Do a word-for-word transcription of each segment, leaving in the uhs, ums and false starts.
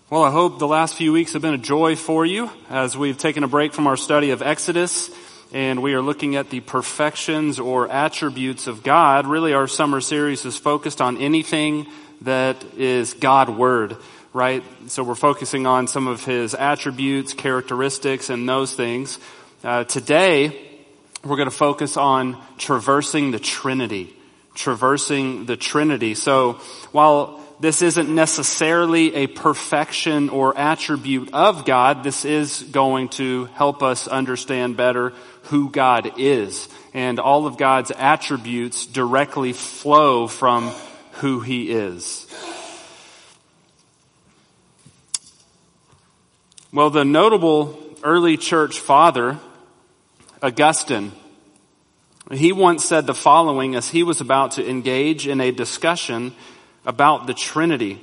Well, I hope the last few weeks have been a joy for you as we've taken a break from our study of Exodus and we are looking at the perfections or attributes of God. Really, our summer series is focused on anything that is God Word, right? So we're focusing on some of His attributes, characteristics, and those things. Uh, today, we're going to focus on traversing the Trinity. Traversing the Trinity. So while this isn't necessarily a perfection or attribute of God, this is going to help us understand better who God is. And all of God's attributes directly flow from who He is. Well, the notable early church father, Augustine, he once said the following as he was about to engage in a discussion about the Trinity.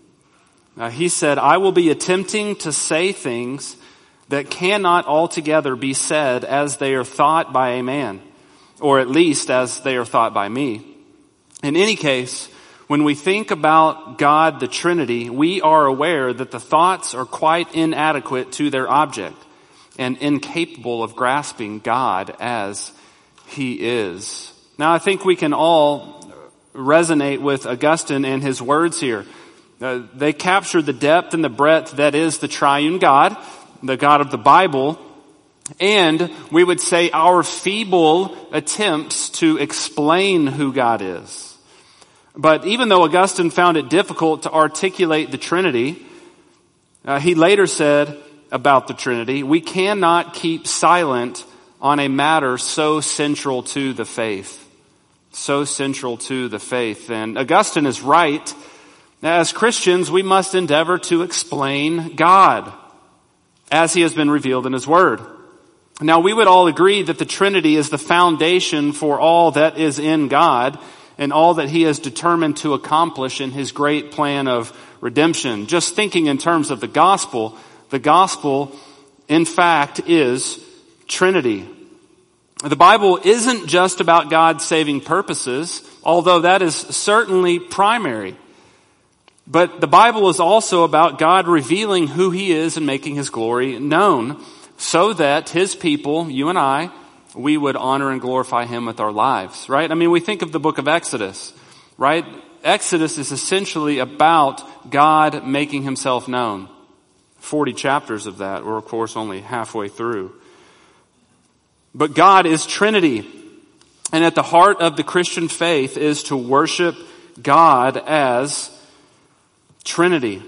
Uh, he said, "I will be attempting to say things that cannot altogether be said as they are thought by a man, or at least as they are thought by me. In any case, when we think about God the Trinity, we are aware that the thoughts are quite inadequate to their object and incapable of grasping God as He is." Now, I think we can all resonate with Augustine and his words here. Uh, they capture the depth and the breadth that is the triune God, the God of the Bible, and we would say our feeble attempts to explain who God is. But even though Augustine found it difficult to articulate the Trinity, uh, he later said about the Trinity, "We cannot keep silent on a matter so central to the faith." So central to the faith. And Augustine is right. As Christians, we must endeavor to explain God as He has been revealed in His Word. Now, we would all agree that the Trinity is the foundation for all that is in God and all that He has determined to accomplish in His great plan of redemption. Just thinking in terms of the gospel, the gospel, in fact, is Trinity. The Bible isn't just about God's saving purposes, although that is certainly primary. But the Bible is also about God revealing who He is and making His glory known so that His people, you and I, we would honor and glorify Him with our lives, right? I mean, we think of the book of Exodus, right? Exodus is essentially about God making Himself known. Forty chapters of that. We're, of course, only halfway through. But God is Trinity. And at the heart of the Christian faith is to worship God as Trinity.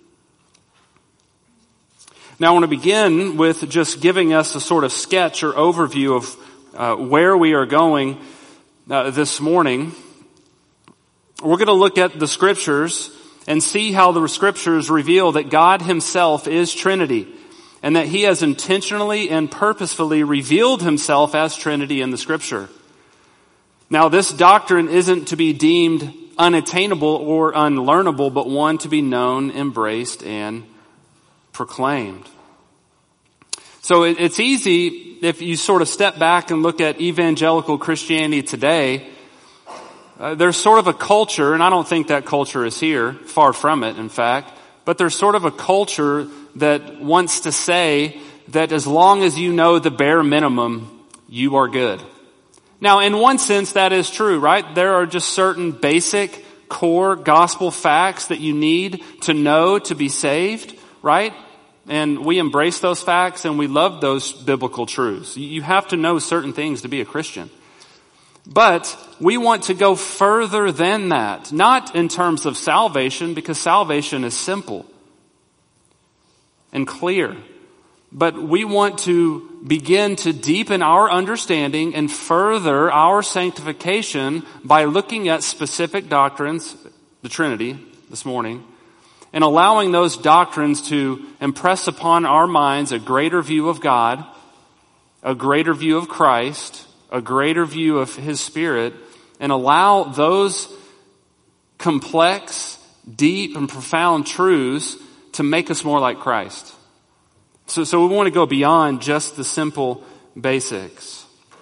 Now I want to begin with just giving us a sort of sketch or overview of uh, where we are going uh, this morning. We're going to look at the Scriptures and see how the Scriptures reveal that God Himself is Trinity, and that He has intentionally and purposefully revealed Himself as Trinity in the Scripture. Now, this doctrine isn't to be deemed unattainable or unlearnable, but one to be known, embraced, and proclaimed. So it, it's easy if you sort of step back and look at evangelical Christianity today. Uh, there's sort of a culture, and I don't think that culture is here, far from it, in fact, but there's sort of a culture that wants to say that as long as you know the bare minimum, you are good. Now, in one sense, that is true, right? There are just certain basic core gospel facts that you need to know to be saved, right? And we embrace those facts and we love those biblical truths. You have to know certain things to be a Christian. But we want to go further than that, not in terms of salvation, because salvation is simple and clear. But we want to begin to deepen our understanding and further our sanctification by looking at specific doctrines, the Trinity, this morning, and allowing those doctrines to impress upon our minds a greater view of God, a greater view of Christ, a greater view of His Spirit, and allow those complex, deep, and profound truths to make us more like Christ. So, so we want to go beyond just the simple basics.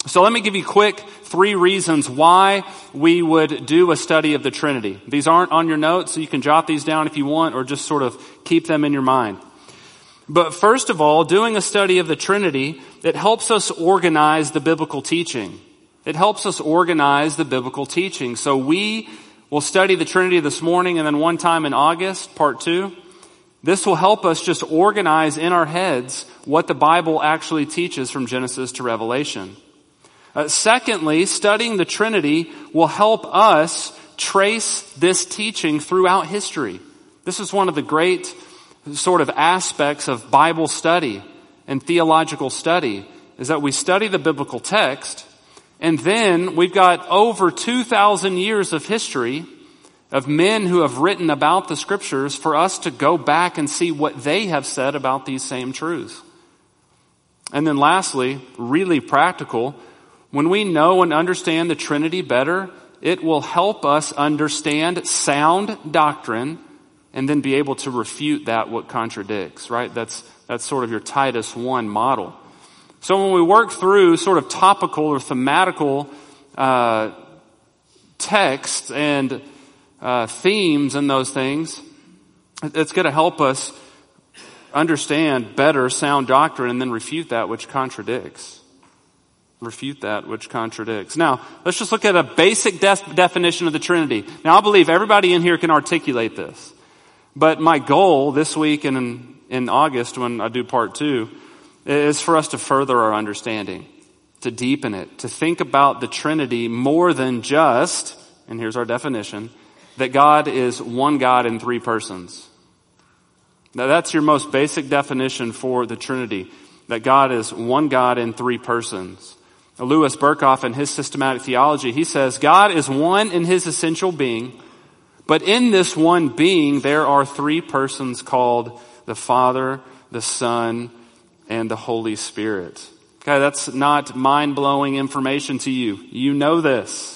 So let me give you quick three reasons why we would do a study of the Trinity. These aren't on your notes, so you can jot these down if you want, or just sort of keep them in your mind. But first of all, doing a study of the Trinity, it helps us organize the biblical teaching. It helps us organize the biblical teaching. So we will study the Trinity this morning, and then one time in August, part two. This will help us just organize in our heads what the Bible actually teaches from Genesis to Revelation. Uh, secondly, studying the Trinity will help us trace this teaching throughout history. This is one of the great sort of aspects of Bible study and theological study, is that we study the biblical text, and then we've got over two thousand years of history of men who have written about the Scriptures for us to go back and see what they have said about these same truths. And then lastly, really practical, when we know and understand the Trinity better, it will help us understand sound doctrine and then be able to refute that what contradicts, right? That's, that's sort of your Titus one model. So when we work through sort of topical or thematical uh, texts and uh, themes and those things, it's going to help us understand better sound doctrine and then refute that which contradicts. Refute that which contradicts. Now, let's just look at a basic de- definition of the Trinity. Now, I believe everybody in here can articulate this. But my goal this week and in, in August when I do part two is for us to further our understanding, to deepen it, to think about the Trinity more than just, and here's our definition, that God is one God in three persons. Now, that's your most basic definition for the Trinity, that God is one God in three persons. Louis Berkhoff, in his systematic theology, he says, God is one in his essential being, but in this one being, there are three persons called the Father, the Son, and the Holy Spirit. Okay, that's not mind-blowing information to you. You know this.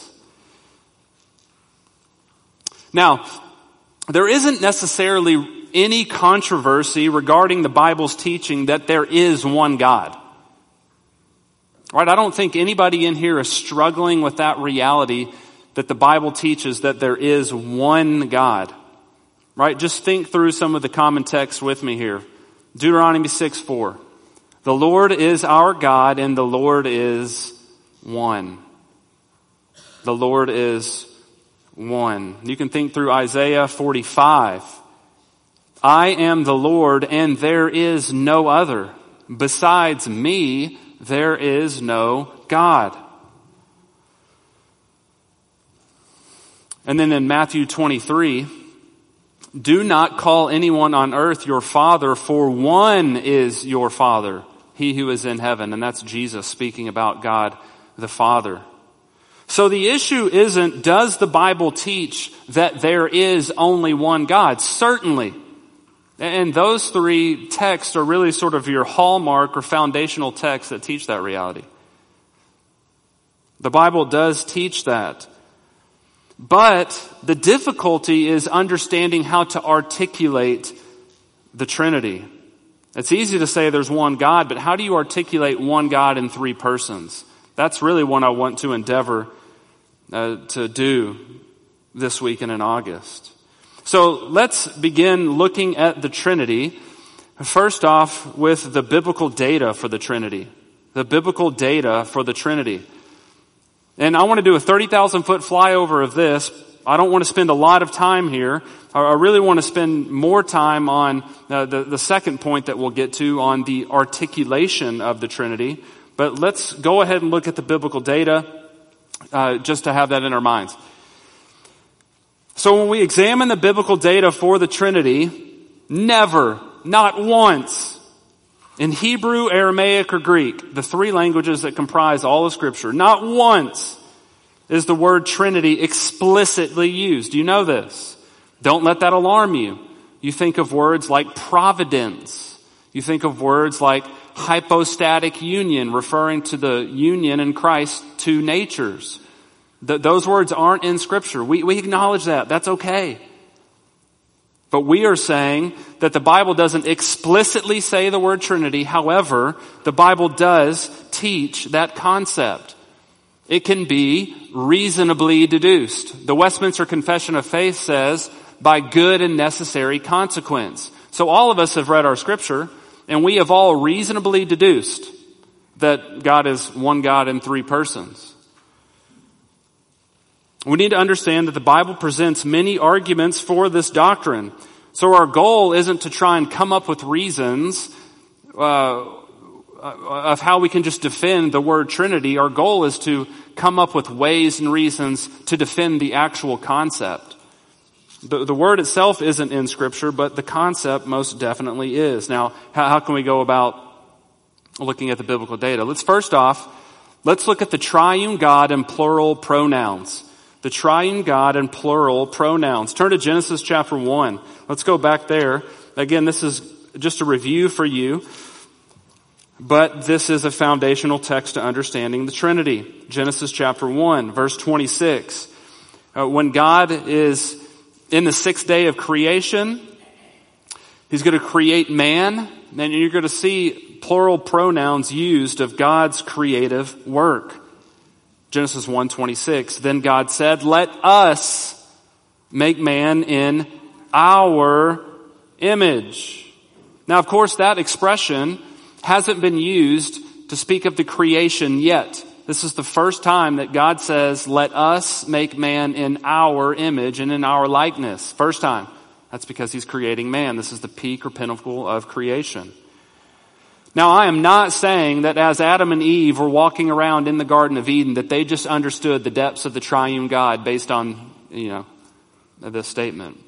Now, there isn't necessarily any controversy regarding the Bible's teaching that there is one God. Right? I don't think anybody in here is struggling with that reality that the Bible teaches that there is one God. Right? Just think through some of the common texts with me here. Deuteronomy six four. The Lord is our God and the Lord is one. The Lord is one. You can think through Isaiah forty-five. I am the Lord and there is no other. Besides me, there is no God. And then in Matthew twenty-three, do not call anyone on earth your father, for one is your Father, he who is in heaven. And that's Jesus speaking about God the Father. So the issue isn't, does the Bible teach that there is only one God? Certainly. And those three texts are really sort of your hallmark or foundational texts that teach that reality. The Bible does teach that. But the difficulty is understanding how to articulate the Trinity. It's easy to say there's one God, but how do you articulate one God in three persons? That's really what I want to endeavor uh, to do this week and in August. So let's begin looking at the Trinity. First off, with the biblical data for the Trinity. The biblical data for the Trinity. And I want to do a thirty thousand foot flyover of this. I don't want to spend a lot of time here. I really want to spend more time on uh, the, the second point that we'll get to on the articulation of the Trinity. But let's go ahead and look at the biblical data uh, just to have that in our minds. So when we examine the biblical data for the Trinity, never, not once, in Hebrew, Aramaic, or Greek, the three languages that comprise all of Scripture, not once is the word Trinity explicitly used. Do you know this? Don't let that alarm you. You think of words like providence. You think of words like hypostatic union, referring to the union in Christ two natures. Th- those words aren't in Scripture. We, we acknowledge that. That's okay. But we are saying that the Bible doesn't explicitly say the word Trinity. However, the Bible does teach that concept. It can be reasonably deduced. The Westminster Confession of Faith says, by good and necessary consequence. So all of us have read our scripture, and we have all reasonably deduced that God is one God in three persons. We need to understand that the Bible presents many arguments for this doctrine. So our goal isn't to try and come up with reasons uh, of how we can just defend the word Trinity. Our goal is to come up with ways and reasons to defend the actual concept. The, the word itself isn't in Scripture, but the concept most definitely is. Now, how, how can we go about looking at the biblical data? Let's first off, let's look at the triune God and plural pronouns. The triune God and plural pronouns. Turn to Genesis chapter one. Let's go back there. Again, this is just a review for you, but this is a foundational text to understanding the Trinity. Genesis chapter one, verse twenty-six. Uh, when God is in the sixth day of creation, He's going to create man, and you're going to see plural pronouns used of God's creative work. Genesis one twenty-six, then God said, let us make man in our image. Now, of course, that expression hasn't been used to speak of the creation yet. This is the first time that God says, let us make man in our image and in our likeness. First time. That's because He's creating man. This is the peak or pinnacle of creation. Now, I am not saying that as Adam and Eve were walking around in the Garden of Eden, that they just understood the depths of the triune God based on, you know, this statement.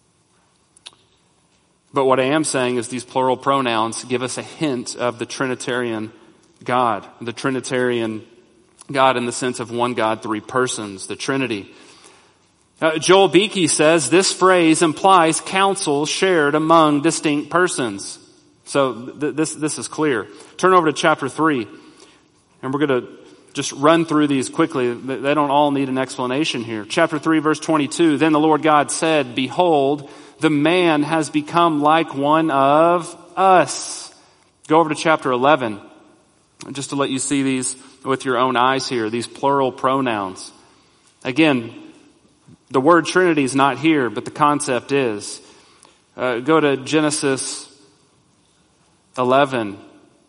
But what I am saying is these plural pronouns give us a hint of the Trinitarian God. The Trinitarian God in the sense of one God, three persons, the Trinity. Uh, Joel Beeke says this phrase implies counsel shared among distinct persons. So th- this this is clear. Turn over to chapter three, and we're going to just run through these quickly. They don't all need an explanation here. Chapter three, verse twenty-two, then the Lord God said, behold, the man has become like one of us. Go over to chapter eleven, just to let you see these with your own eyes here, these plural pronouns. Again, the word Trinity is not here, but the concept is. Uh, go to Genesis eleven.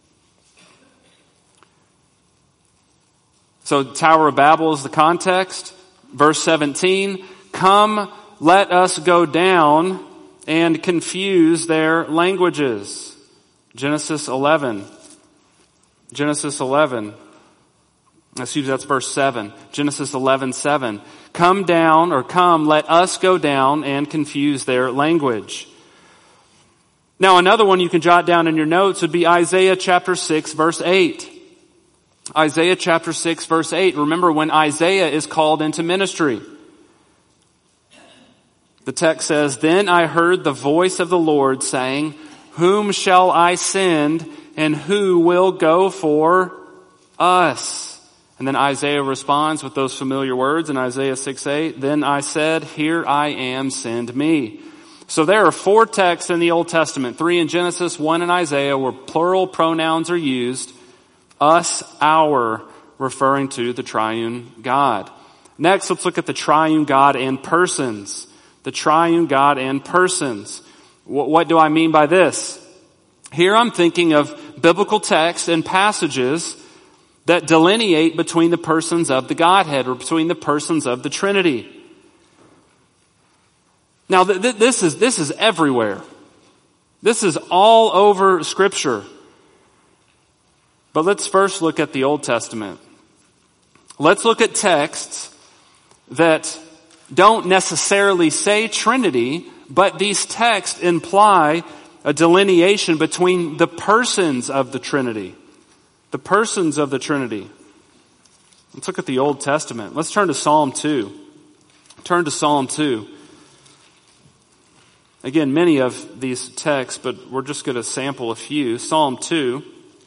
So Tower of Babel is the context. Verse seventeen, come, let us go down and confuse their languages. Genesis eleven. Genesis eleven. Excuse me, that's verse seven. Genesis eleven, seven. Come down, or come, let us go down and confuse their language. Now, another one you can jot down in your notes would be Isaiah chapter six, verse eight. Isaiah chapter six, verse eight. Remember when Isaiah is called into ministry. The text says, then I heard the voice of the Lord saying, whom shall I send, and who will go for us? And then Isaiah responds with those familiar words in Isaiah six, eight. Then I said, here I am, send me. So there are four texts in the Old Testament, three in Genesis, one in Isaiah, where plural pronouns are used. Us, our, referring to the triune God. Next, let's look at the triune God and persons. The triune God and persons. What do I mean by this? Here I'm thinking of biblical texts and passages that delineate between the persons of the Godhead or between the persons of the Trinity. Now, th- th- this is, this is everywhere. This is all over Scripture. But let's first look at the Old Testament. Let's look at texts that don't necessarily say Trinity, but these texts imply a delineation between the persons of the Trinity. The persons of the Trinity. Let's look at the Old Testament. Let's turn to Psalm two. Turn to Psalm two. Again, many of these texts, but we're just going to sample a few. Psalm two,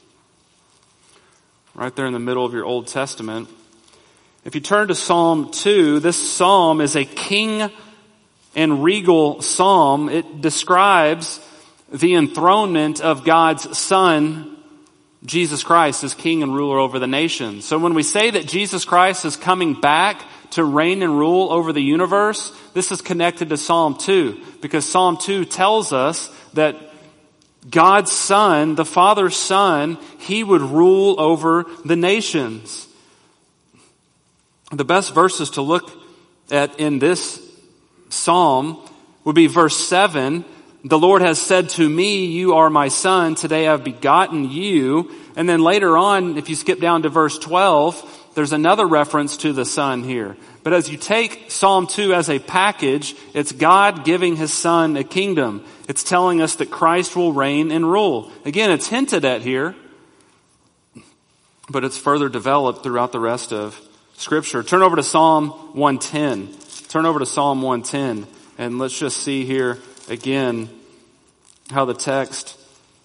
right there in the middle of your Old Testament. If you turn to Psalm two, this psalm is a king and regal psalm. It describes the enthronement of God's Son Jesus Christ is king and ruler over the nations. So when we say that Jesus Christ is coming back to reign and rule over the universe, this is connected to Psalm two, because Psalm two tells us that God's Son, the Father's Son, He would rule over the nations. The best verses to look at in this psalm would be verse seven. The Lord has said to me, you are my son, today I've begotten you. And then later on, if you skip down to verse twelve, there's another reference to the Son here. But as you take Psalm two as a package, it's God giving His Son a kingdom. It's telling us that Christ will reign and rule. Again, it's hinted at here, but it's further developed throughout the rest of Scripture. Turn over to Psalm one ten. Turn over to Psalm one ten, and let's just see here again how the text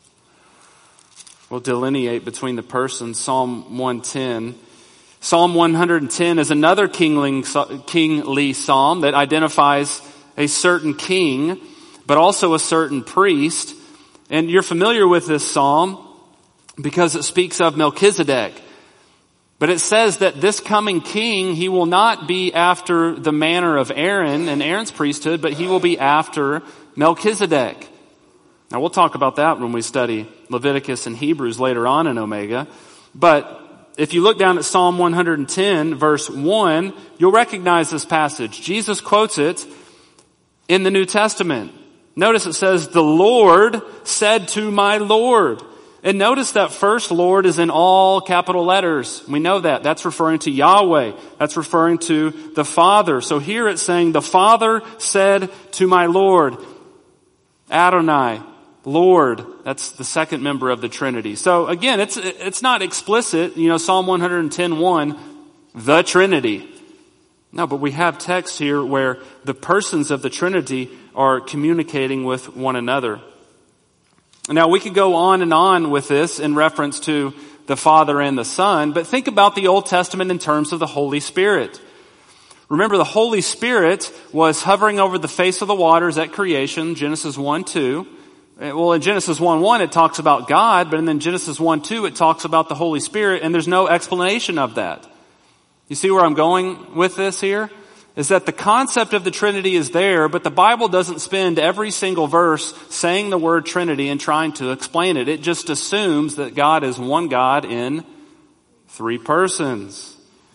will delineate between the persons. Psalm one ten. Psalm one ten is another kingly, kingly psalm that identifies a certain king, but also a certain priest. And you're familiar with this psalm because it speaks of Melchizedek. But it says that this coming king, he will not be after the manner of Aaron and Aaron's priesthood, but he will be after Melchizedek. Now we'll talk about that when we study Leviticus and Hebrews later on in Omega. But if you look down at Psalm one ten, verse one, you'll recognize this passage. Jesus quotes it in the New Testament. Notice it says, the Lord said to my Lord. And notice that first Lord is in all capital letters. We know that. That's referring to Yahweh. That's referring to the Father. So here it's saying, the Father said to my Lord. Adonai, Lord. That's the second member of the Trinity. So again, it's it's not explicit. You know, Psalm one ten one, the Trinity. No, but we have text here where the persons of the Trinity are communicating with one another. Now, we could go on and on with this in reference to the Father and the Son, but think about the Old Testament in terms of the Holy Spirit. Remember, the Holy Spirit was hovering over the face of the waters at creation, Genesis one two. Well, in Genesis one one, it talks about God, but in Genesis one two, it talks about the Holy Spirit, and there's no explanation of that. You see where I'm going with this here? Is that the concept of the Trinity is there, but the Bible doesn't spend every single verse saying the word Trinity and trying to explain it. It just assumes that God is one God in three persons.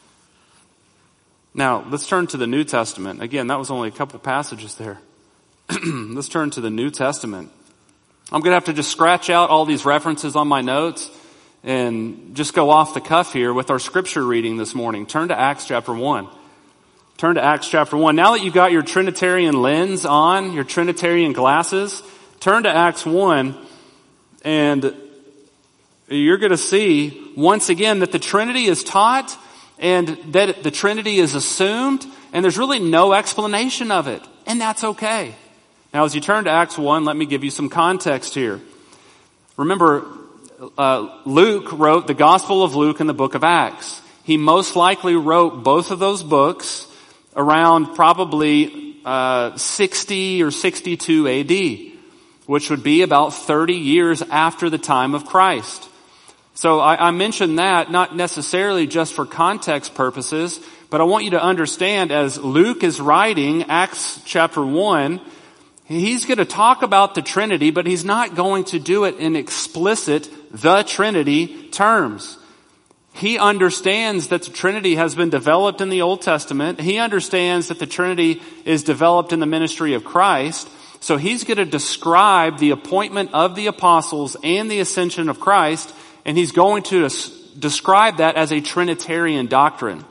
Now, let's turn to the New Testament. Again, that was only a couple passages there. Let's turn to the New Testament. I'm going to have to just scratch out all these references on my notes and just go off the cuff here with our scripture reading this morning. Turn to Acts chapter one. Turn to Acts chapter one. Now that you've got your Trinitarian lens on, your Trinitarian glasses, turn to Acts one, and you're going to see once again that the Trinity is taught and that the Trinity is assumed, and there's really no explanation of it. And that's okay. Now as you turn to Acts one, let me give you some context here. Remember, uh, Luke wrote the Gospel of Luke and the book of Acts. He most likely wrote both of those books around probably uh, sixty or sixty-two A D, which would be about thirty years after the time of Christ. So I, I mentioned that not necessarily just for context purposes, but I want you to understand as Luke is writing Acts chapter one, he's going to talk about the Trinity, but he's not going to do it in explicit the Trinity terms. He understands that the Trinity has been developed in the Old Testament. He understands that the Trinity is developed in the ministry of Christ. So he's going to describe the appointment of the apostles and the ascension of Christ, and he's going to describe that as a Trinitarian doctrine.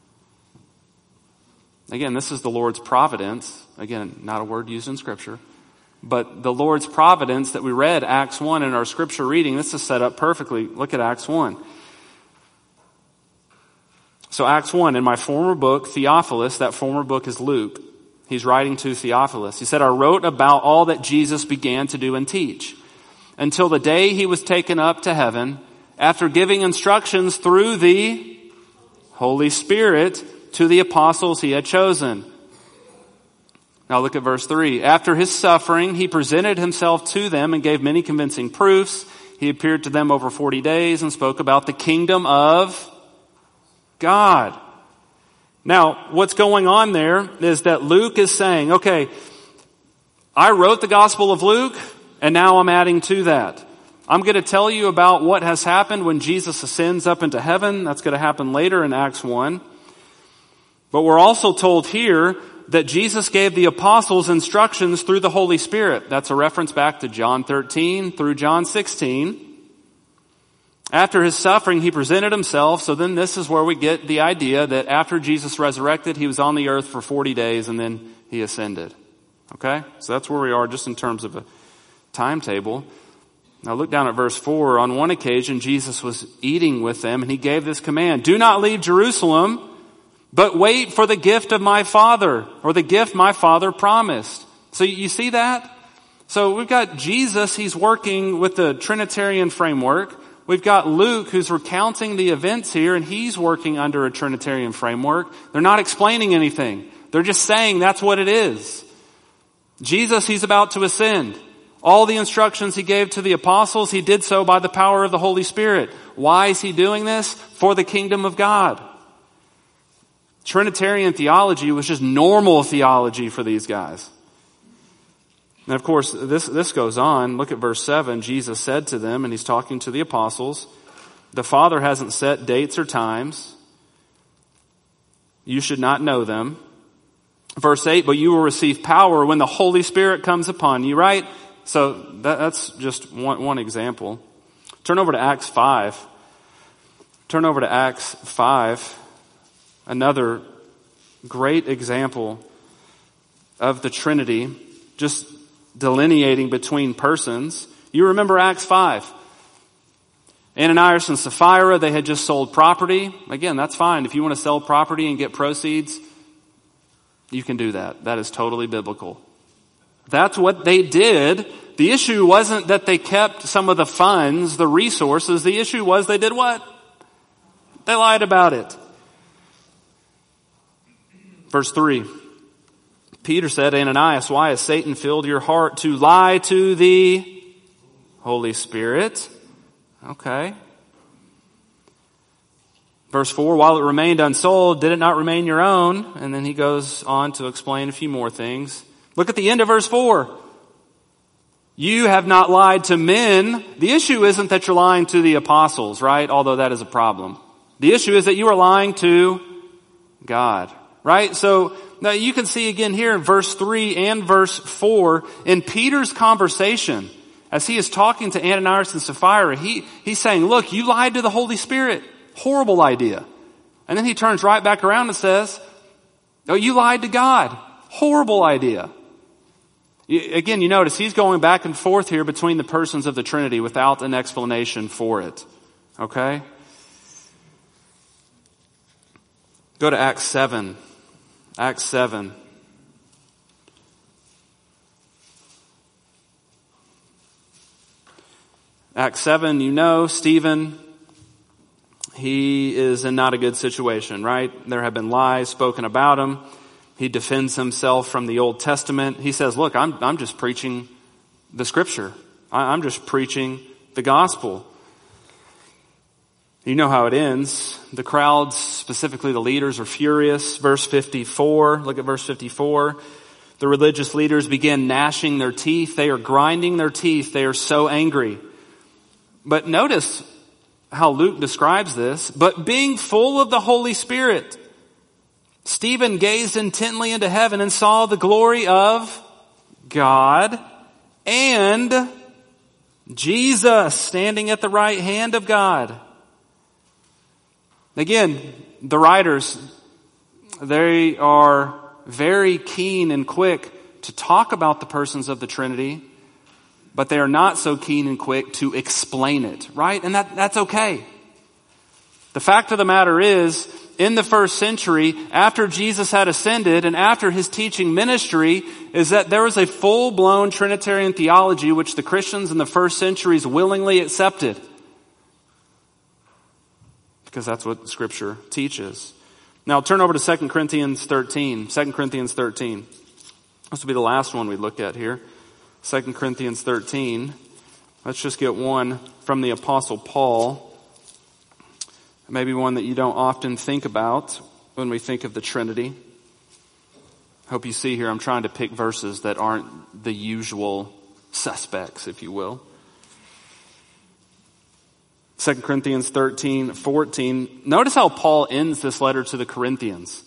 Again, this is the Lord's providence. Again, not a word used in Scripture. But the Lord's providence that we read, Acts one, in our Scripture reading, this is set up perfectly. Look at Acts one. So Acts one, in my former book, Theophilus, that former book is Luke. He's writing to Theophilus. He said, I wrote about all that Jesus began to do and teach until the day he was taken up to heaven after giving instructions through the Holy Spirit to the apostles he had chosen. Now look at verse three. After his suffering, he presented himself to them and gave many convincing proofs, He appeared to them over forty days and spoke about the kingdom of God. Now, what's going on there is that Luke is saying, okay, I wrote the Gospel of Luke, and now I'm adding to that. I'm going to tell you about what has happened when Jesus ascends up into heaven. That's going to happen later in Acts one. But we're also told here that Jesus gave the apostles instructions through the Holy Spirit. That's a reference back to John thirteen through John sixteen. After his suffering, he presented himself. So then this is where we get the idea that after Jesus resurrected, he was on the earth for forty days and then he ascended. Okay? So that's where we are just in terms of a timetable. Now look down at verse four. On one occasion, Jesus was eating with them and he gave this command: do not leave Jerusalem, but wait for the gift of my Father, or the gift my Father promised. So you see that? So we've got Jesus, he's working with the Trinitarian framework. We've got Luke, who's recounting the events here, and he's working under a Trinitarian framework. They're not explaining anything. They're just saying that's what it is. Jesus, he's about to ascend. All the instructions he gave to the apostles, he did so by the power of the Holy Spirit. Why is he doing this? For the kingdom of God. Trinitarian theology was just normal theology for these guys. And of course, this, this goes on. Look at verse seven. Jesus said to them, and he's talking to the apostles, the Father hasn't set dates or times. You should not know them. Verse eight, but you will receive power when the Holy Spirit comes upon you, right? So that, that's just one, one example. Turn over to Acts five. Turn over to Acts five. Another great example of the Trinity, just delineating between persons. You remember Acts five. Ananias and Sapphira, they had just sold property. Again, that's fine. If you want to sell property and get proceeds, you can do that. That is totally biblical. That's what they did. The issue wasn't that they kept some of the funds, the resources. The issue was they did what? They lied about it. Verse three. Peter said, Ananias, why has Satan filled your heart to lie to the Holy Spirit? Okay. Verse four, while it remained unsold, did it not remain your own? And then he goes on to explain a few more things. Look at the end of verse four. You have not lied to men. The issue isn't that you're lying to the apostles, right? Although that is a problem. The issue is that you are lying to God, right? So now you can see again here in verse three and verse four, in Peter's conversation, as he is talking to Ananias and Sapphira, he, he's saying, look, you lied to the Holy Spirit. Horrible idea. And then he turns right back around and says, oh, you lied to God. Horrible idea. Again, you notice he's going back and forth here between the persons of the Trinity without an explanation for it. Okay? Go to Acts seven. Acts seven. Acts seven, you know, Stephen, he is in not a good situation, right? There have been lies spoken about him. He defends himself from the Old Testament. He says, look, I'm, I'm just preaching the scripture. I, I'm just preaching the gospel. You know how it ends. The crowds, specifically the leaders, are furious. Verse fifty-four, look at verse fifty-four. The religious leaders begin gnashing their teeth. They are grinding their teeth. They are so angry. But notice how Luke describes this. But being full of the Holy Spirit, Stephen gazed intently into heaven and saw the glory of God and Jesus standing at the right hand of God. Again, the writers, they are very keen and quick to talk about the persons of the Trinity, but they are not so keen and quick to explain it, right? And that, that's okay. The fact of the matter is, in the first century, after Jesus had ascended and after his teaching ministry, is that there was a full-blown Trinitarian theology which the Christians in the first centuries willingly accepted. Because that's what Scripture teaches. Now turn over to Second Corinthians thirteen. Second Corinthians thirteen. This will be the last one we look at here. Second Corinthians thirteen. Let's just get one from the Apostle Paul. Maybe one that you don't often think about when we think of the Trinity. Hope you see here I'm trying to pick verses that aren't the usual suspects, if you will. Second Corinthians thirteen, fourteen. Notice how Paul ends this letter to the Corinthians.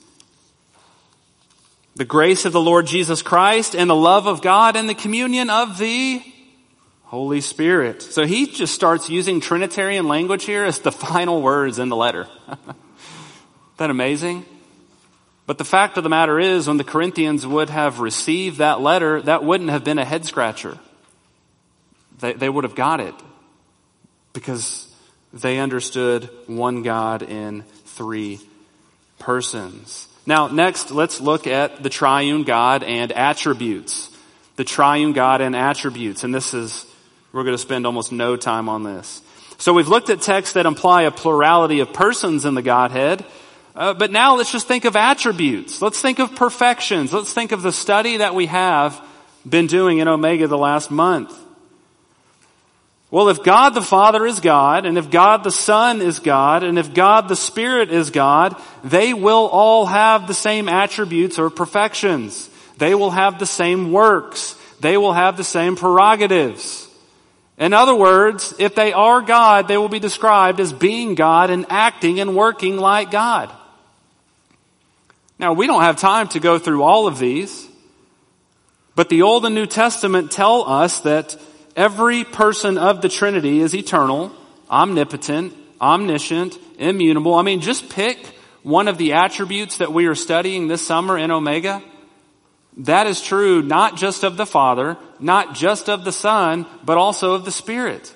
The grace of the Lord Jesus Christ and the love of God and the communion of the Holy Spirit. So he just starts using Trinitarian language here as the final words in the letter. Isn't that amazing? But the fact of the matter is, when the Corinthians would have received that letter, that wouldn't have been a head scratcher. They, they would have got it because they understood one God in three persons. Now, next, let's look at the triune God and attributes. The triune God and attributes. And this is, we're going to spend almost no time on this. So we've looked at texts that imply a plurality of persons in the Godhead. Uh, but now let's just think of attributes. Let's think of perfections. Let's think of the study that we have been doing in Omega the last month. Well, if God the Father is God, and if God the Son is God, and if God the Spirit is God, they will all have the same attributes or perfections. They will have the same works. They will have the same prerogatives. In other words, if they are God, they will be described as being God and acting and working like God. Now, we don't have time to go through all of these, but the Old and New Testament tell us that every person of the Trinity is eternal, omnipotent, omniscient, immutable. I mean, just pick one of the attributes that we are studying this summer in Omega. That is true not just of the Father, not just of the Son, but also of the Spirit.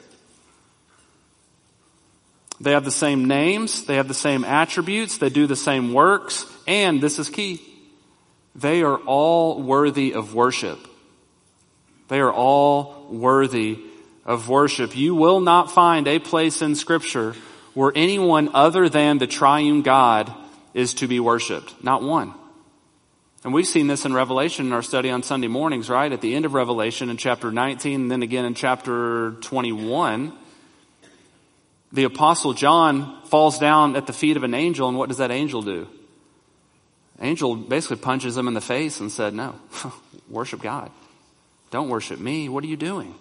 They have the same names, they have the same attributes, they do the same works, and this is key, they are all worthy of worship. They are all worthy of worship. You will not find a place in Scripture where anyone other than the triune God is to be worshiped. Not one. And we've seen this in Revelation in our study on Sunday mornings, right? At the end of Revelation in chapter nineteen, and then again in chapter twenty-one, the Apostle John falls down at the feet of an angel, and what does that angel do? Angel basically punches him in the face and said, no, worship God. Don't worship me. What are you doing?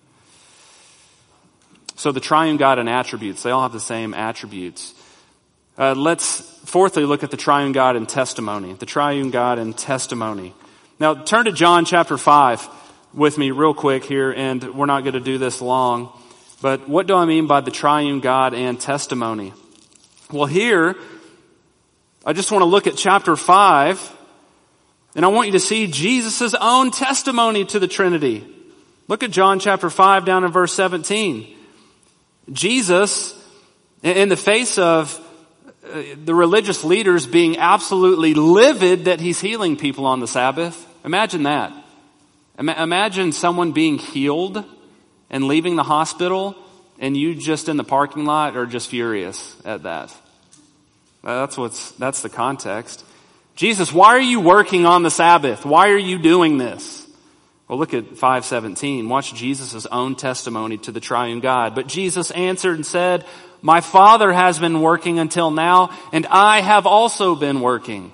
So the triune God and attributes, they all have the same attributes. Uh, let's fourthly look at the triune God and testimony. The triune God and testimony. Now turn to John chapter five with me real quick here, and we're not going to do this long. But what do I mean by the triune God and testimony? Well, here, I just want to look at chapter five, and I want you to see Jesus' own testimony to the Trinity. Look at John chapter five down in verse seventeen. Jesus, in the face of the religious leaders being absolutely livid that he's healing people on the Sabbath. Imagine that. Imagine someone being healed and leaving the hospital, and you just in the parking lot are just furious at that. That's what's, that's the context. Jesus, why are you working on the Sabbath? Why are you doing this? Well, look at five seventeen. Watch Jesus' own testimony to the triune God. But Jesus answered and said, my Father has been working until now, and I have also been working.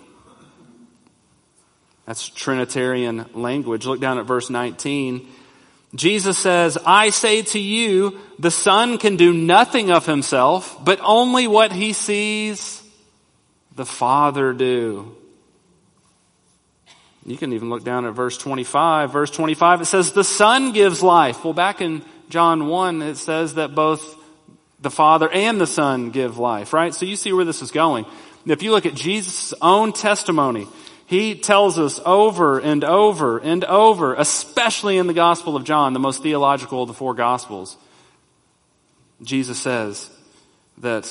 That's Trinitarian language. Look down at verse nineteen. Jesus says, I say to you, the Son can do nothing of himself, but only what he sees the Father do. You can even look down at verse twenty-five. Verse twenty-five, it says, the Son gives life. Well, back in John one, it says that both the Father and the Son give life, right? So you see where this is going. If you look at Jesus' own testimony, he tells us over and over and over, especially in the Gospel of John, the most theological of the four Gospels, Jesus says that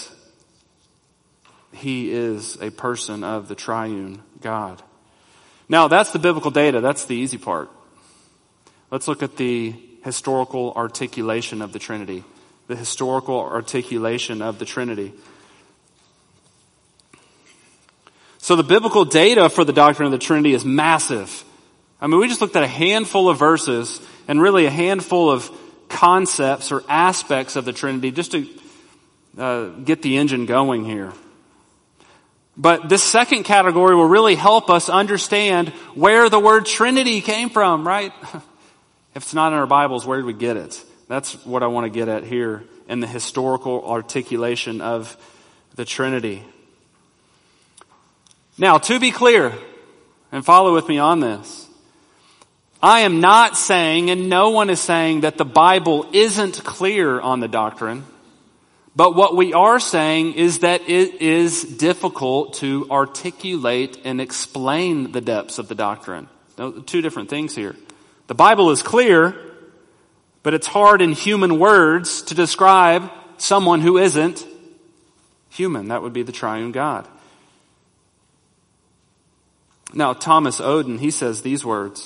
he is a person of the triune God. Now, that's the biblical data. That's the easy part. Let's look at the historical articulation of the Trinity. The historical articulation of the Trinity. So the biblical data for the doctrine of the Trinity is massive. I mean, we just looked at a handful of verses and really a handful of concepts or aspects of the Trinity just to uh, get the engine going here. But this second category will really help us understand where the word Trinity came from, right? If it's not in our Bibles, where did we get it? That's what I want to get at here in the historical articulation of the Trinity. Now, to be clear, and follow with me on this, I am not saying, and no one is saying, that the Bible isn't clear on the doctrine. But what we are saying is that it is difficult to articulate and explain the depths of the doctrine. Now, two different things here. The Bible is clear, but it's hard in human words to describe someone who isn't human. That would be the triune God. Now, Thomas Oden, he says these words.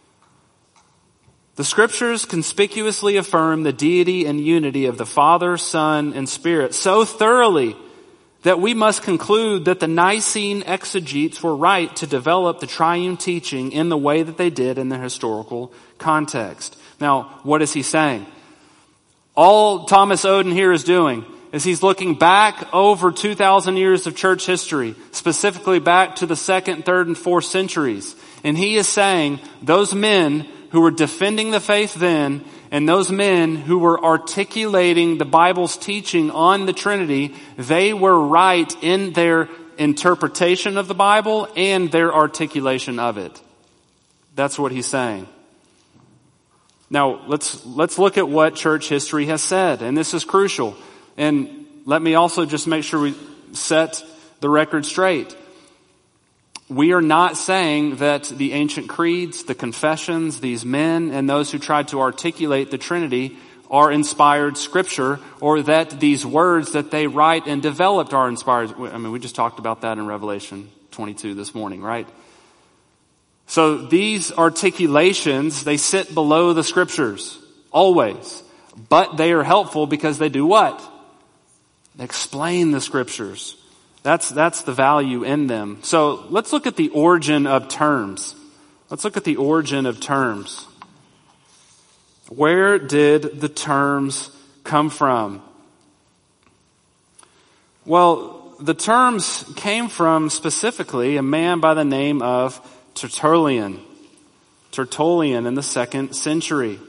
The Scriptures conspicuously affirm the deity and unity of the Father, Son, and Spirit so thoroughly that we must conclude that the Nicene exegetes were right to develop the triune teaching in the way that they did in the historical context. Now, what is he saying? All Thomas Oden here is doing is he's looking back over two thousand years of church history, specifically back to the second, third, and fourth centuries. And he is saying those men who were defending the faith then, and those men who were articulating the Bible's teaching on the Trinity, they were right in their interpretation of the Bible and their articulation of it. That's what he's saying. Now, let's let's look at what church history has said, and this is crucial. And let me also just make sure we set the record straight. We are not saying that the ancient creeds, the confessions, these men, and those who tried to articulate the Trinity are inspired scripture, or that these words that they write and developed are inspired. I mean, we just talked about that in Revelation twenty-two this morning, right? So these articulations, they sit below the scriptures, always. But they are helpful because they do what? They explain the scriptures. That's, that's the value in them. So let's look at the origin of terms. Let's look at the origin of terms. Where did the terms come from? Well, the terms came from specifically a man by the name of Tertullian. Tertullian in the second century.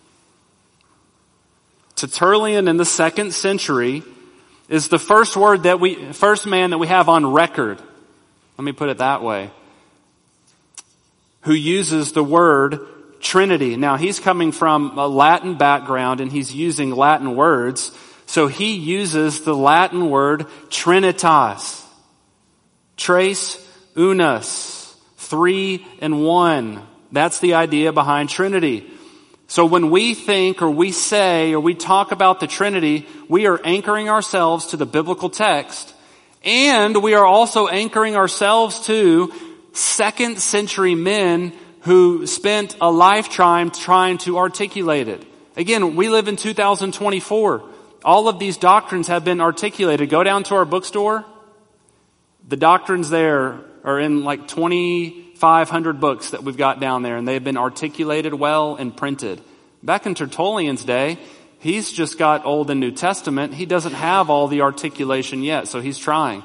Tertullian in the second century is the first word that we, first man that we have on record. Let me put it that way. Who uses the word Trinity. Now he's coming from a Latin background and he's using Latin words. So he uses the Latin word Trinitas. Tres unus. Three and one. That's the idea behind Trinity. So when we think or we say or we talk about the Trinity, we are anchoring ourselves to the biblical text, and we are also anchoring ourselves to second century men who spent a lifetime trying to articulate it. Again, we live in two thousand twenty-four. All of these doctrines have been articulated. Go down to our bookstore. The doctrines there are in like twenty-five hundred books that we've got down there, and they've been articulated well and printed. Back in Tertullian's day, he's just got Old and New Testament. He doesn't have all the articulation yet, so he's trying.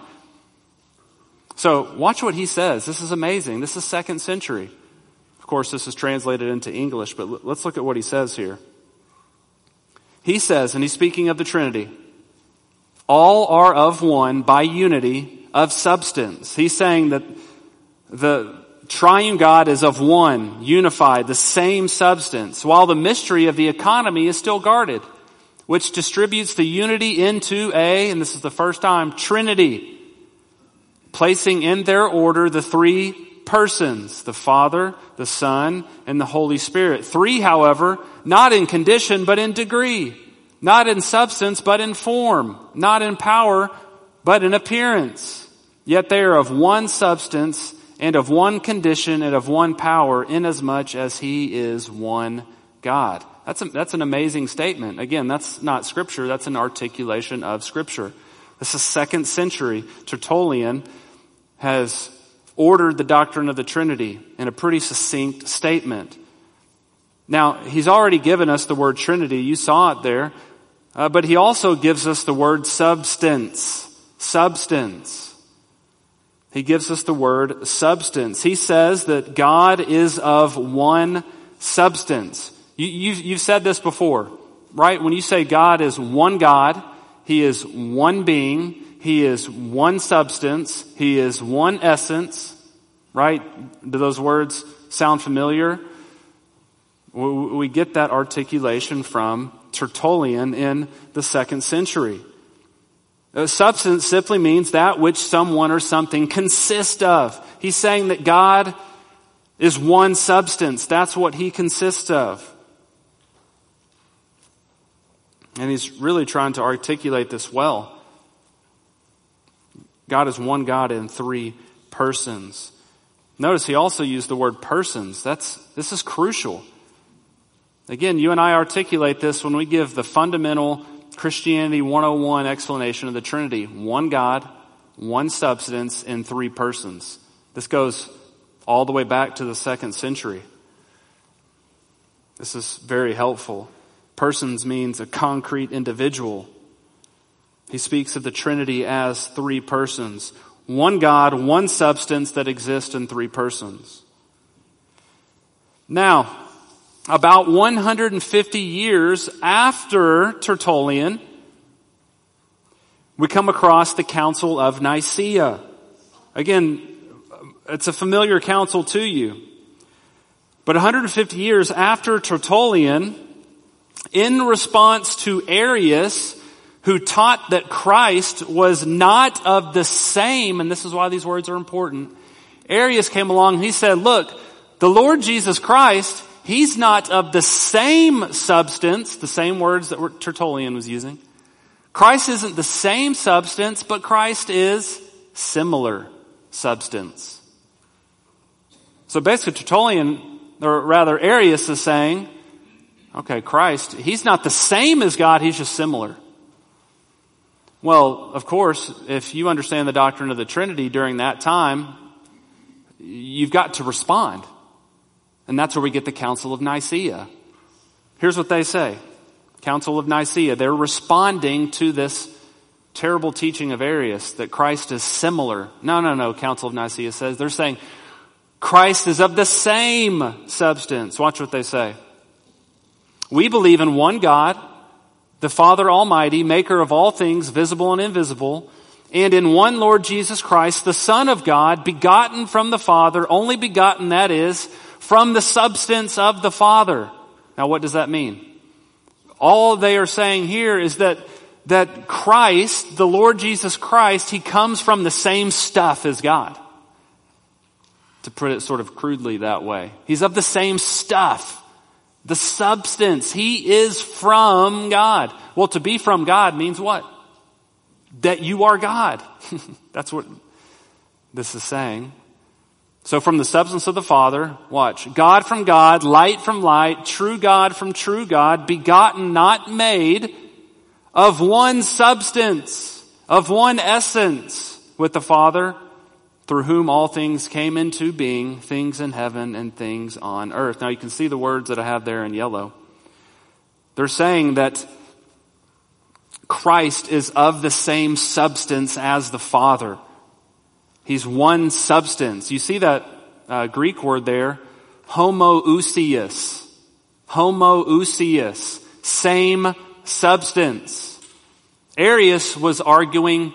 So watch what he says. This is amazing. This is second century. Of course, this is translated into English, but let's look at what he says here. He says, and he's speaking of the Trinity, all are of one by unity of substance. He's saying that the triune God is of one, unified, the same substance, while the mystery of the economy is still guarded, which distributes the unity into a, and this is the first time, Trinity, placing in their order the three persons, the Father, the Son, and the Holy Spirit. Three, however, not in condition, but in degree, not in substance, but in form, not in power, but in appearance. Yet they are of one substance and of one condition and of one power, inasmuch as he is one God. That's a, that's an amazing statement. Again, that's not scripture. That's an articulation of scripture. This is second century. Tertullian has ordered the doctrine of the Trinity in a pretty succinct statement. Now, he's already given us the word Trinity. You saw it there. Uh, but he also gives us the word substance. Substance. He gives us the word substance. He says that God is of one substance. You, you've, you've said this before, right? When you say God is one God, He is one being, He is one substance, He is one essence, right? Do those words sound familiar? We get that articulation from Tertullian in the second century. Uh, substance simply means that which someone or something consists of. He's saying that God is one substance. That's what He consists of. And he's really trying to articulate this well. God is one God in three persons. Notice he also used the word persons. That's, this is crucial. Again, you and I articulate this when we give the fundamental Christianity one oh one explanation of the Trinity. One God, one substance in three persons. This goes all the way back to the second century. This is very helpful. Persons means a concrete individual. He speaks of the Trinity as three persons. One God, one substance that exists in three persons. Now, about one hundred fifty years after Tertullian, we come across the Council of Nicaea. Again, it's a familiar council to you. But one hundred fifty years after Tertullian, in response to Arius, who taught that Christ was not of the same, and this is why these words are important, Arius came along and he said, look, the Lord Jesus Christ, He's not of the same substance, the same words that Tertullian was using. Christ isn't the same substance, but Christ is similar substance. So basically Tertullian, or rather Arius is saying, okay, Christ, He's not the same as God, He's just similar. Well, of course, if you understand the doctrine of the Trinity during that time, you've got to respond. And that's where we get the Council of Nicaea. Here's what they say. Council of Nicaea. They're responding to this terrible teaching of Arius that Christ is similar. No, no, no, Council of Nicaea says. They're saying Christ is of the same substance. Watch what they say. We believe in one God, the Father Almighty, maker of all things, visible and invisible, and in one Lord Jesus Christ, the Son of God, begotten from the Father, only begotten, that is, from the substance of the Father. Now what does that mean? All they are saying here is that, that Christ, the Lord Jesus Christ, He comes from the same stuff as God. To put it sort of crudely that way. He's of the same stuff. The substance. He is from God. Well, to be from God means what? That you are God. That's what this is saying. So from the substance of the Father, watch. God from God, light from light, true God from true God, begotten, not made, of one substance, of one essence with the Father, through whom all things came into being, things in heaven and things on earth. Now you can see the words that I have there in yellow. They're saying that Christ is of the same substance as the Father. He's one substance. You see that uh, Greek word there, homoousios. Homoousios. Same substance. Arius was arguing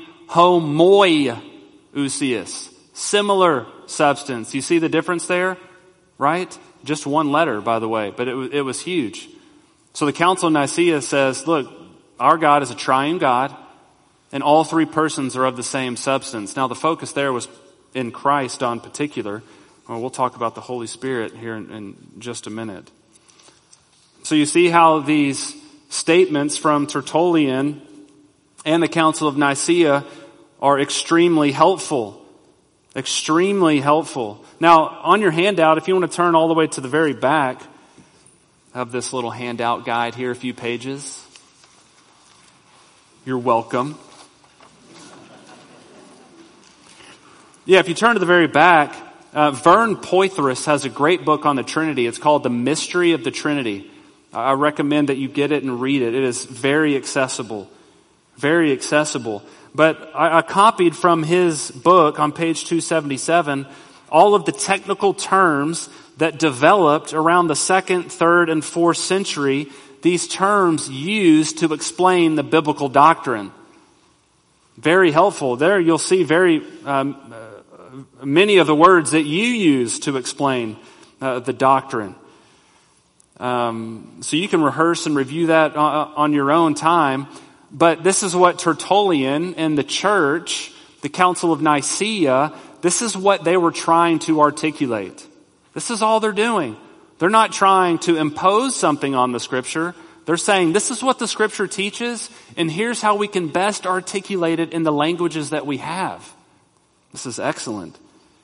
homoiousios. Similar substance. You see the difference there? Right? Just one letter, by the way, but it was, it was huge. So the Council of Nicaea says, look, our God is a triune God, and all three persons are of the same substance. Now the focus there was in Christ on particular. Well, we'll talk about the Holy Spirit here in, in just a minute. So you see how these statements from Tertullian and the Council of Nicaea are extremely helpful. Extremely helpful. Now, on your handout, if you want to turn all the way to the very back of this little handout guide here, a few pages, you're welcome. Yeah, if you turn to the very back, Uh, Vern Poythress has a great book on the Trinity. It's called The Mystery of the Trinity. I recommend that you get it and read it. It is very accessible. Very accessible. But I, I copied from his book on page two seventy-seven all of the technical terms that developed around the second, third, and fourth century. These terms used to explain the biblical doctrine. Very helpful. There you'll see very um, uh, many of the words that you use to explain uh, the doctrine. Um, so you can rehearse and review that on, on your own time. But this is what Tertullian and the church, the Council of Nicaea, this is what they were trying to articulate. This is all they're doing. They're not trying to impose something on the Scripture. They're saying this is what the Scripture teaches, and here's how we can best articulate it in the languages that we have. This is excellent.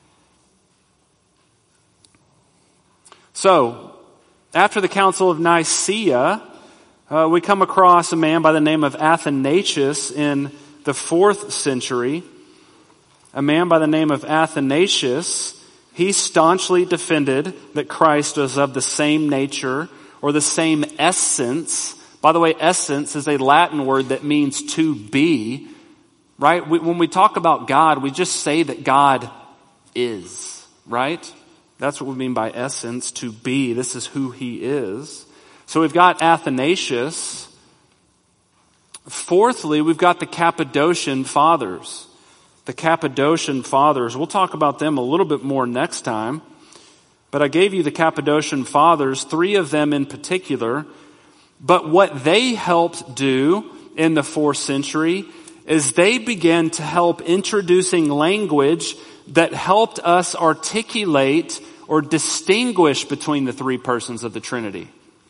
So, after the Council of Nicaea, uh, we come across a man by the name of Athanasius in the fourth century. A man by the name of Athanasius. He staunchly defended that Christ was of the same nature or the same essence. By the way, essence is a Latin word that means to be, right? We, when we talk about God, we just say that God is, right? That's what we mean by essence, to be. This is who he is. So we've got Athanasius. Fourthly, we've got the Cappadocian Fathers. The Cappadocian Fathers. We'll talk about them a little bit more next time. But I gave you the Cappadocian Fathers, three of them in particular. But what they helped do in the fourth century is they began to help introducing language that helped us articulate or distinguish between the three persons of the Trinity.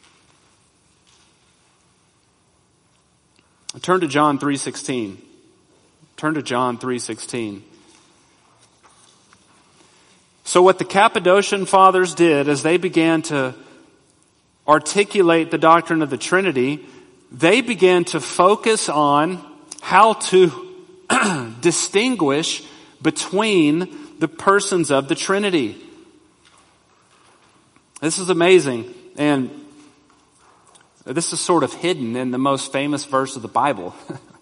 Turn to John three sixteen. Turn to John three sixteen. So what the Cappadocian Fathers did as they began to articulate the doctrine of the Trinity, they began to focus on how to distinguish between the persons of the Trinity. This is amazing, and this is sort of hidden in the most famous verse of the Bible.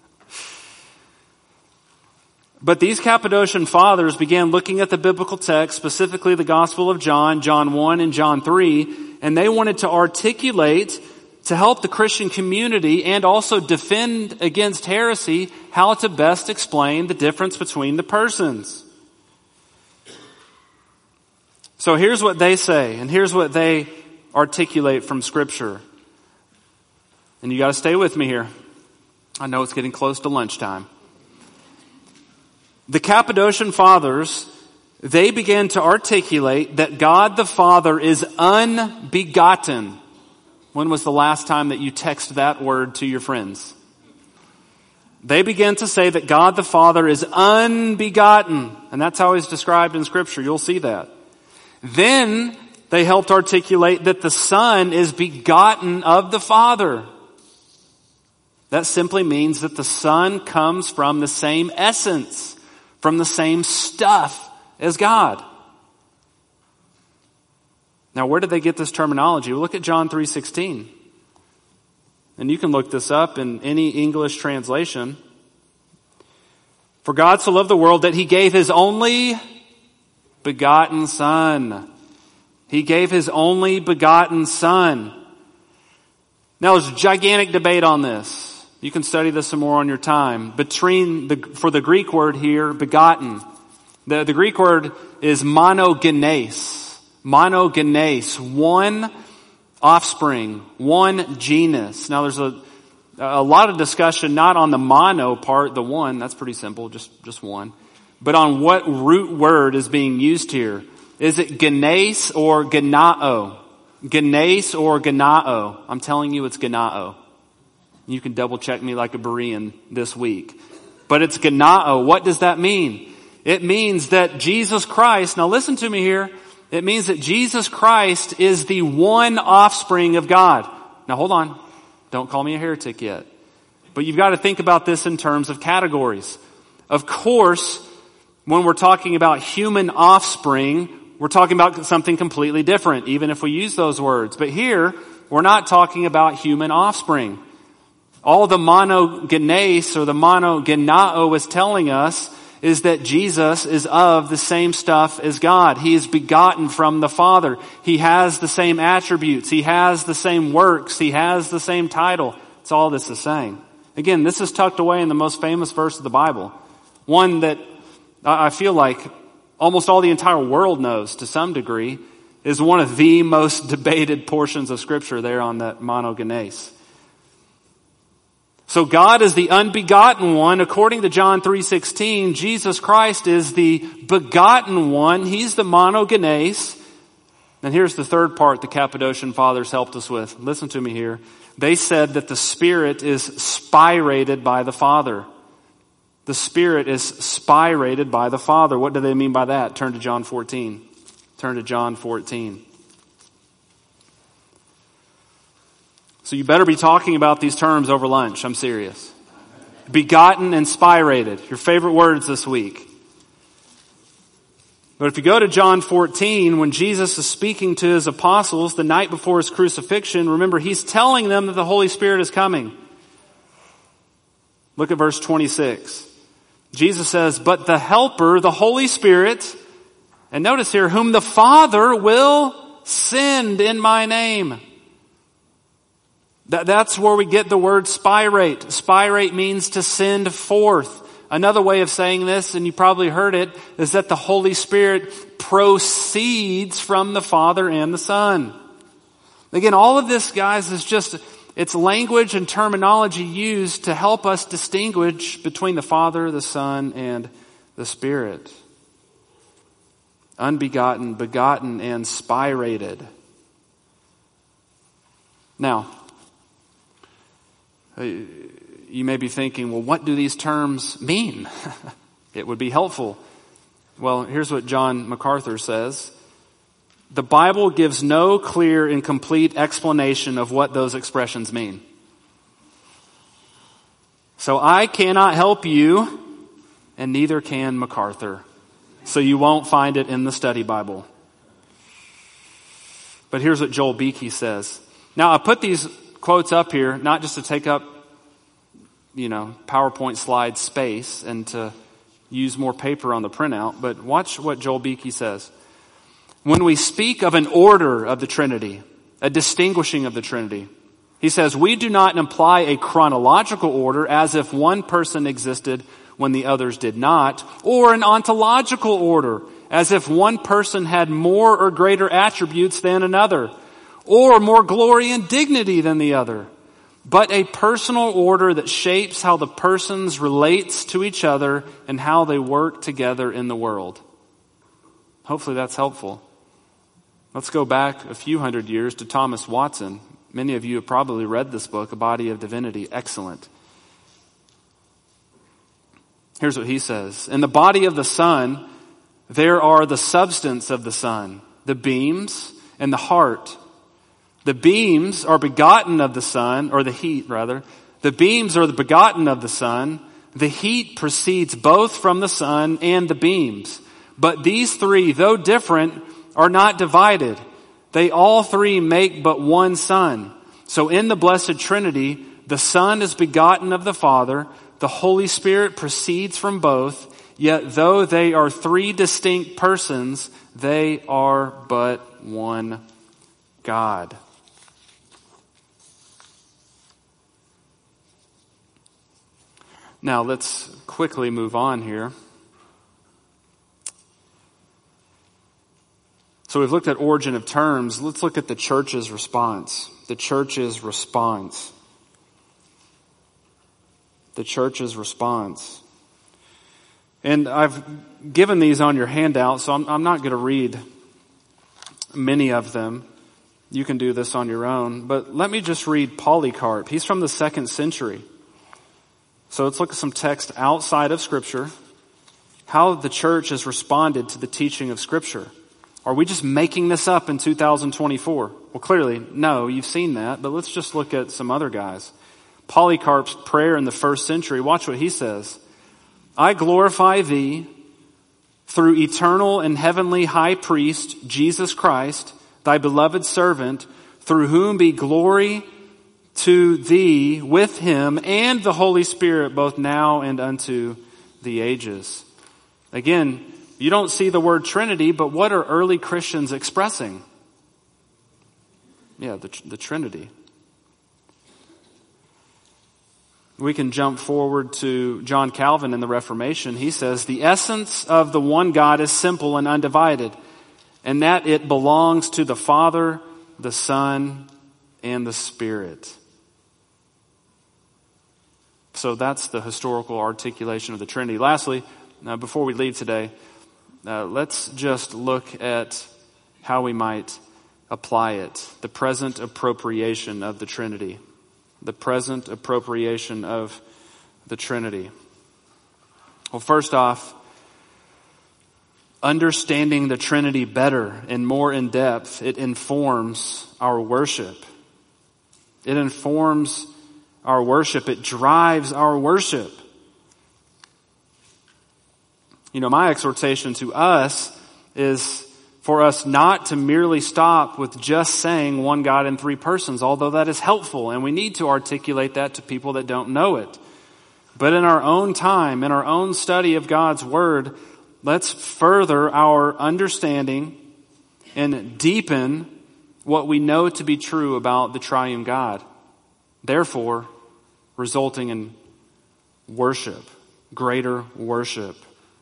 But these Cappadocian Fathers began looking at the biblical text, specifically the Gospel of John, John one and John three, and they wanted to articulate, to help the Christian community and also defend against heresy, how to best explain the difference between the persons. So here's what they say, and here's what they articulate from Scripture. And you got to stay with me here. I know it's getting close to lunchtime. The Cappadocian Fathers, they began to articulate that God the Father is unbegotten. When was the last time that you text that word to your friends? They began to say that God the Father is unbegotten. And that's how he's described in Scripture. You'll see that. Then they helped articulate that the Son is begotten of the Father. That simply means that the Son comes from the same essence, from the same stuff as God. Now, where did they get this terminology? Well, look at John three sixteen. And you can look this up in any English translation. For God so loved the world that he gave his only begotten Son. He gave his only begotten Son. Now, there's a gigantic debate on this. You can study this some more on your time. Between the, for the Greek word here, begotten. The, the Greek word is monogenes. Monogenes. One offspring. One genus. Now there's a, a lot of discussion not on the mono part, the one, that's pretty simple, just, just one. But on what root word is being used here. Is it genes or genao? Genes or genao? I'm telling you it's genao. You can double check me like a Berean this week. But it's genao. What does that mean? It means that Jesus Christ, now listen to me here. It means that Jesus Christ is the one offspring of God. Now hold on. Don't call me a heretic yet. But you've got to think about this in terms of categories. Of course, when we're talking about human offspring, we're talking about something completely different, even if we use those words. But here, we're not talking about human offspring. All the monogenes or the monogenao is telling us is that Jesus is of the same stuff as God. He is begotten from the Father. He has the same attributes. He has the same works. He has the same title. It's all this is saying. Again, this is tucked away in the most famous verse of the Bible. One that I feel like almost all the entire world knows to some degree is one of the most debated portions of Scripture there on that monogenes. So God is the unbegotten one. According to John three sixteen, Jesus Christ is the begotten one. He's the monogenes. And here's the third part the Cappadocian Fathers helped us with. Listen to me here. They said that the Spirit is spirated by the Father. The Spirit is spirated by the Father. What do they mean by that? Turn to John fourteen. Turn to John fourteen. So you better be talking about these terms over lunch. I'm serious. Begotten and spirated. Your favorite words this week. But if you go to John fourteen, when Jesus is speaking to his apostles the night before his crucifixion, remember he's telling them that the Holy Spirit is coming. Look at verse twenty-six. Jesus says, but the Helper, the Holy Spirit, and notice here, whom the Father will send in my name. That, that's where we get the word spirate. Spirate means to send forth. Another way of saying this, and you probably heard it, is that the Holy Spirit proceeds from the Father and the Son. Again, all of this, guys, is just, it's language and terminology used to help us distinguish between the Father, the Son, and the Spirit. Unbegotten, begotten, and spirated. Now, you may be thinking, well, what do these terms mean? It would be helpful. Well, here's what John MacArthur says. The Bible gives no clear and complete explanation of what those expressions mean. So I cannot help you, and neither can MacArthur. So you won't find it in the study Bible. But here's what Joel Beeke says. Now, I put these quotes up here, not just to take up, you know, PowerPoint slide space and to use more paper on the printout, but watch what Joel Beeke says. When we speak of an order of the Trinity, a distinguishing of the Trinity, he says, we do not imply a chronological order as if one person existed when the others did not, or an ontological order as if one person had more or greater attributes than another, or more glory and dignity than the other, but a personal order that shapes how the persons relates to each other and how they work together in the world. Hopefully that's helpful. Let's go back a few hundred years to Thomas Watson. Many of you have probably read this book, A Body of Divinity. Excellent. Here's what he says. In the body of the sun, there are the substance of the sun, the beams, and the heart. The beams are begotten of the sun, or the heat rather. The beams are the begotten of the sun. The heat proceeds both from the sun and the beams. But these three, though different, are not divided. They all three make but one Son. So in the blessed Trinity, the Son is begotten of the Father. The Holy Spirit proceeds from both. Yet though they are three distinct persons, they are but one God. Now let's quickly move on here. So we've looked at origin of terms. Let's look at the church's response. The church's response. The church's response. And I've given these on your handout, so I'm, I'm not going to read many of them. You can do this on your own. But let me just read Polycarp. He's from the second century. So let's look at some text outside of Scripture. How the church has responded to the teaching of Scripture. Are we just making this up in two thousand twenty-four? Well, clearly, no, you've seen that. But let's just look at some other guys. Polycarp's prayer in the first century. Watch what he says. I glorify thee, through eternal and heavenly high priest, Jesus Christ, thy beloved servant, through whom be glory to thee with him and the Holy Spirit, both now and unto the ages. Again, you don't see the word Trinity, but what are early Christians expressing? Yeah, the, the Trinity. We can jump forward to John Calvin in the Reformation. He says, the essence of the one God is simple and undivided, and that it belongs to the Father, the Son, and the Spirit. So that's the historical articulation of the Trinity. Lastly, uh, before we leave today, uh, let's just look at how we might apply it. The present appropriation of the Trinity. The present appropriation of the Trinity. Well, first off, understanding the Trinity better and more in depth, it informs our worship. It informs our worship. It drives our worship. You know, my exhortation to us is for us not to merely stop with just saying one God in three persons, although that is helpful, and we need to articulate that to people that don't know it. But in our own time, in our own study of God's Word, let's further our understanding and deepen what we know to be true about the triune God. Therefore, resulting in worship, greater worship.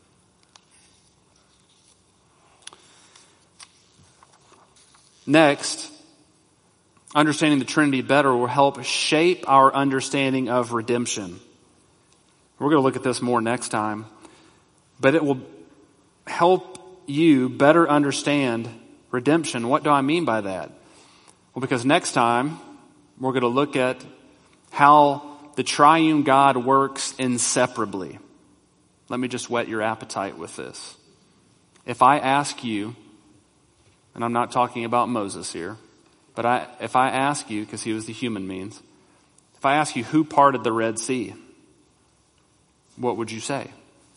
Next, understanding the Trinity better will help shape our understanding of redemption. We're going to look at this more next time, but it will help you better understand redemption. What do I mean by that? Well, because next time we're going to look at how the triune God works inseparably. Let me just whet your appetite with this. If I ask you, and I'm not talking about Moses here, but I, if I ask you, because he was the human means, if I ask you who parted the Red Sea, what would you say?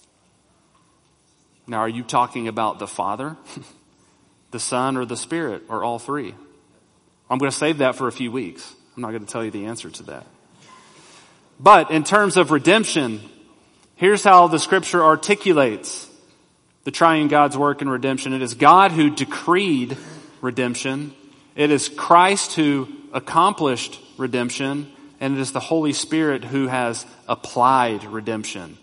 Now, are you talking about the Father, the Son, or the Spirit, or all three? I'm going to save that for a few weeks. I'm not going to tell you the answer to that. But in terms of redemption, here's how the Scripture articulates the triune God's work in redemption. It is God who decreed redemption. It is Christ who accomplished redemption. And it is the Holy Spirit who has applied redemption.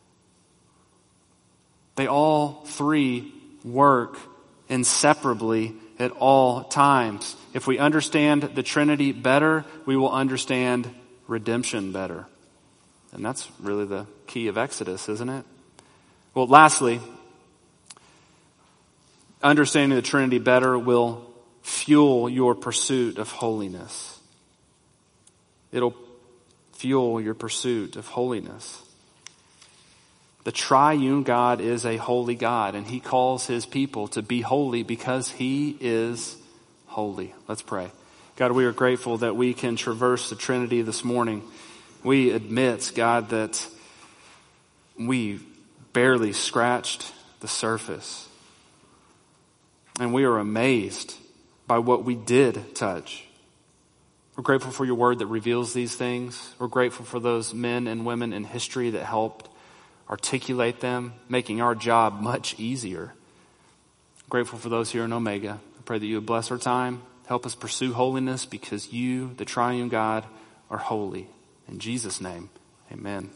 They all three work inseparably at all times. If we understand the Trinity better, we will understand redemption better. And that's really the key of Exodus, isn't it? Well, lastly, understanding the Trinity better will fuel your pursuit of holiness. It'll fuel your pursuit of holiness. The triune God is a holy God, and he calls his people to be holy because he is holy. Let's pray. God, we are grateful that we can traverse the Trinity this morning. We admit, God, that we barely scratched the surface. And we are amazed by what we did touch. We're grateful for your word that reveals these things. We're grateful for those men and women in history that helped articulate them, making our job much easier. Grateful for those here in Omega. I pray that you would bless our time. Help us pursue holiness because you, the triune God, are holy. In Jesus' name, amen.